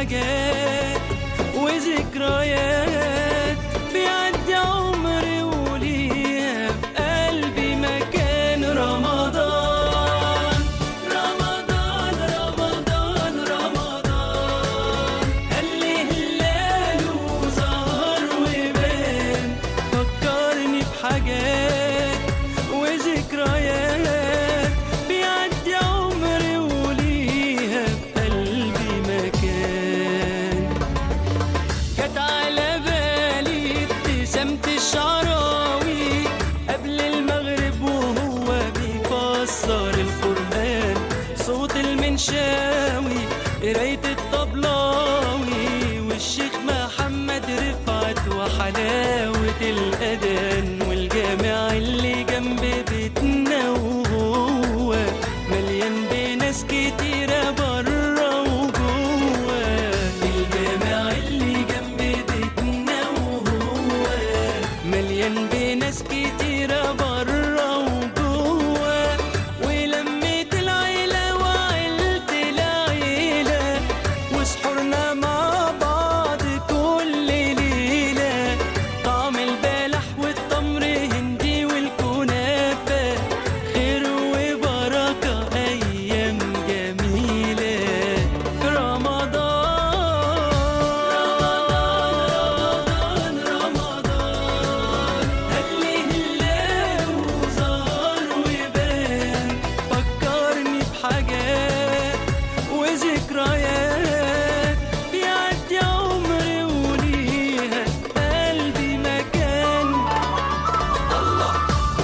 بحاجات وذكريات، بيعدي عمري وليها في قلبي مكان. رمضان رمضان رمضان رمضان، اللي هلاله ظهر وبان، فكرني بحاجات وذكريات، بيعدي عمري وليها في قلبي مكان. جت على بالي ابتسامة الشعراوي قبل المغرب وهو بيفسر القرآن، صوت المنشاوي قراية الطبلاوي، والشيخ محمد رفعت وحلاوة الأذان، والجامع اللي جنب بيتنا وهو مليان بناس كتيرة برا وجوا. الجامع اللي جنب بيتنا وهو مليان بناس كتيرة برا وجوا، ولمة العيلة وعيلة العيلة، وسحورنا مع بعض كل ليلة، طعم البلح والتمر هندي والكنافة، خير وبركة أيام جميلة. رمضان رمضان اللي هلاله ظهر وبان، فكرني بحاجات وذكريات، بيعدي عمري وليها في قلبي مكان. الله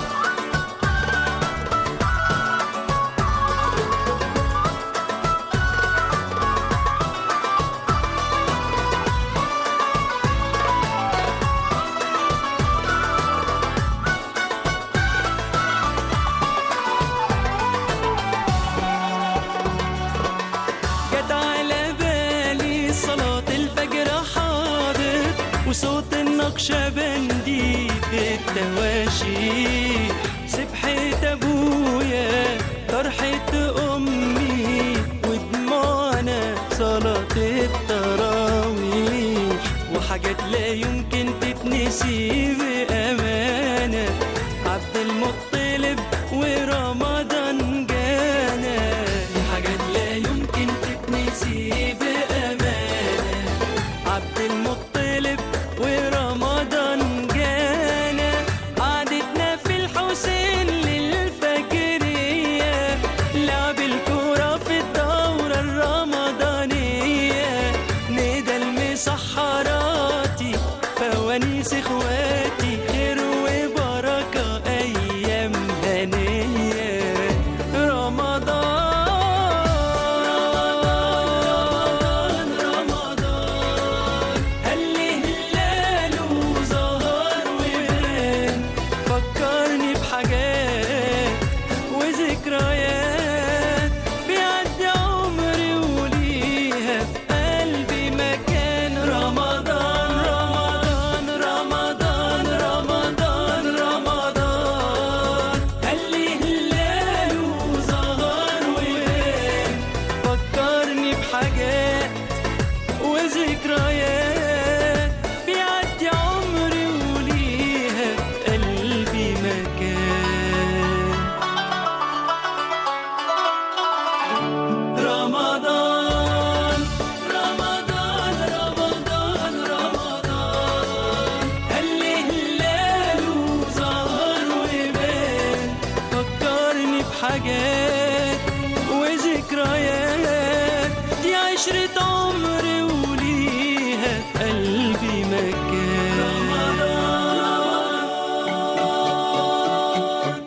جت على بالي صلاة الفجر حاضر، وصوت النقشبندي في التواشي، سبحة أبويا طرحة أمي ودموعنا صلاة التراويح، وحاجات لا يمكن تتنسي بأمانة، عبد المطلب ورمضان جانا، دي حاجات لا يمكن تتنسي بأمانة، عبد المطلب ورمضان جانا، قعدتنا في الحسين للفجرية، لعب الكورة في الدورة الرمضانية، ندى المسحراتي فوانيس اخواتي، خير وبركة أيام هنية. رمضان رمضان اللي هلاله ظهر وبان، فكرني بحاجات وذكريات، بيعدي عمري وليها في قلبي مكان. رمضان رمضان رمضان رمضان رمضان اللي هلاله ظهر وبان، فكرني بحاجات وذكريات، بيعدي عمري وليها في قلبي مكان. رمضان رمضان رمضان رمضان اللي هلاله ظهر وبان، فكرني بحاجات وذكريات،